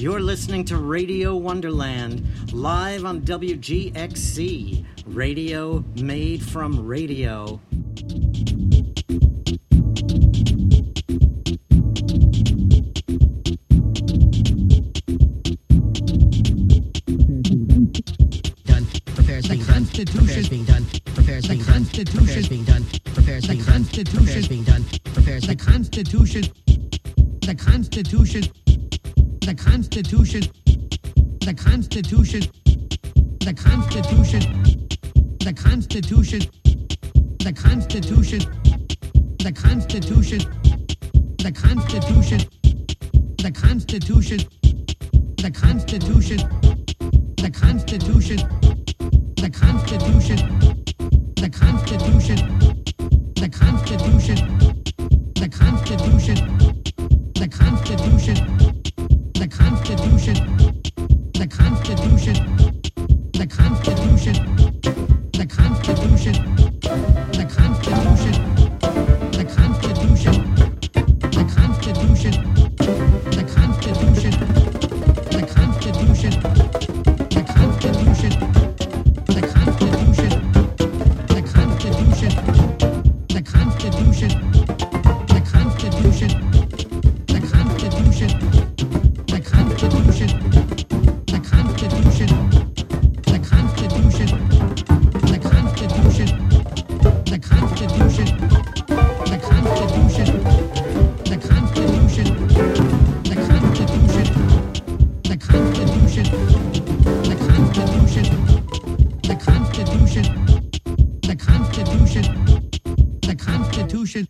You're listening to Radio Wonderland, live on WGXC, radio made from radio. The Constitution being done. Repairs being done. Repairs being done. Repairs being done. Repairs being done. Repairs. The Constitution. The Constitution. The Constitution. The Constitution. The Constitution. The Constitution. The Constitution. The Constitution. The Constitution. The Constitution. The Constitution. The Constitution. The Constitution, the Constitution, the Constitution, the Constitution, the Constitution, the Constitution, the Constitution, the Constitution, the Constitution, the Constitution, the Constitution, the Constitution, the Constitution, the Constitution, the Constitution. The Constitution, the Constitution, the Constitution, the Constitution, the Constitution, the Constitution, the Constitution, the Constitution, the Constitution, the Constitution, the Constitution, the Constitution, the Constitution, the Constitution, the Constitution. The Constitution, the Constitution, the Constitution.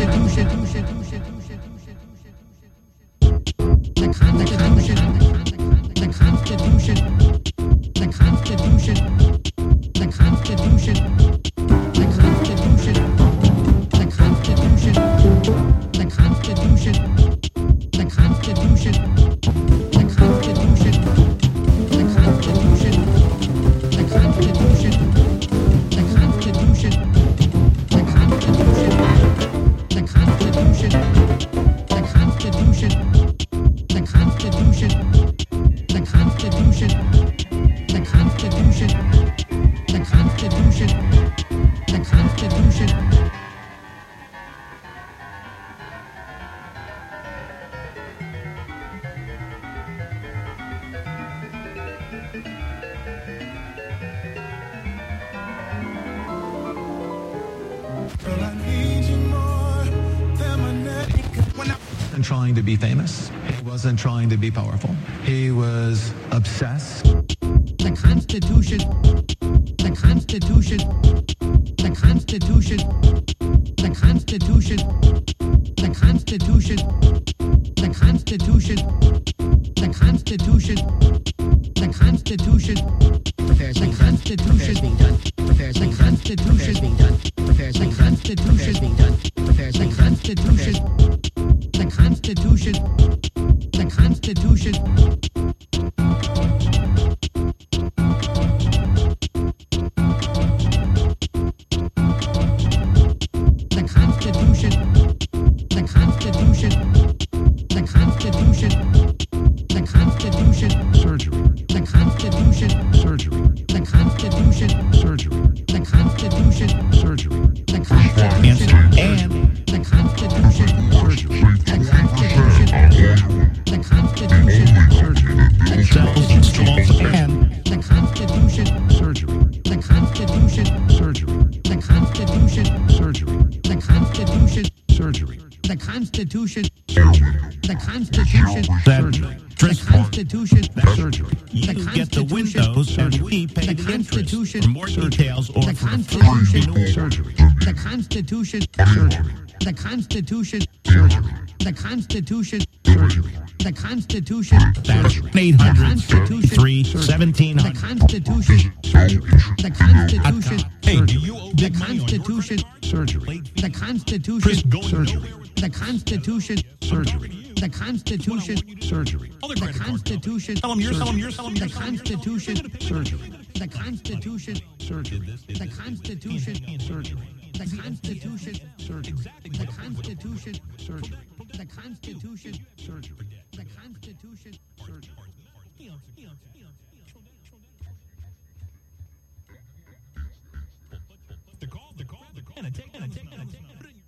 Trying to be famous. He wasn't trying to be powerful. He was obsessed. The Constitution. The Constitution. The Constitution. The Constitution. The Constitution. The Constitution. The Constitution. The Constitution. Repairs being done. Repairs being done. Repairs being done. Repairs being done. Repairs being done. Repairs being done. Repairs being done. The Constitution. The Constitution. The Constitution. The Constitution. The Constitution. The Constitution. Surgery. The Constitution. Surgery. The Constitution. Surgery. The Constitution. Surgery. The Constitution. And The Constitution. Surgery. The Constitution. The Constitution. Surgery. cells installed and The Constitution. Surgery. The Constitution. Surgery. The Constitution. Surgery. The Constitution. Surgery. The Constitution. The Constitution. that The interest Constitution. Surgery. you The get the Constitution. windows and we pay The the interest. Constitution. For more details or The for a free Constitution. renewal, Surgery. The Constitution. Surgery. The Constitution. Surgery. The Constitution. Surgery. The Constitution. that's 800-3 The 1700. Constitution. The Constitution. Hey, do you owe The big money on your Constitution. Surgery. The Constitution. Chris going Surgery. nowhere? The Constitution. Surgery. The Constitution. Surgery. Other The credit card bill. Constitution. Tell 'em you're selling, you're selling, The you're selling. Constitution. Surgery. The Constitution. Surgery. The Constitution. Surgery. The Constitution. Surgery. The Constitution. Surgery. The Constitution. Surgery. The Constitution. The call, and a tick.